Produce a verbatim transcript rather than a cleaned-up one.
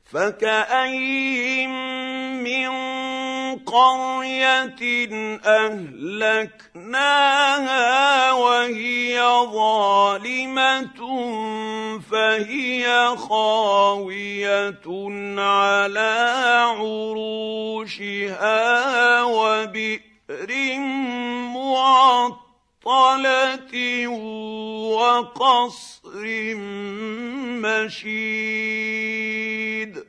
فكأين من قرية أهلكناها وهي ظالمة فهي خاوية على عروشها وبئر معطلة وقصر مشيد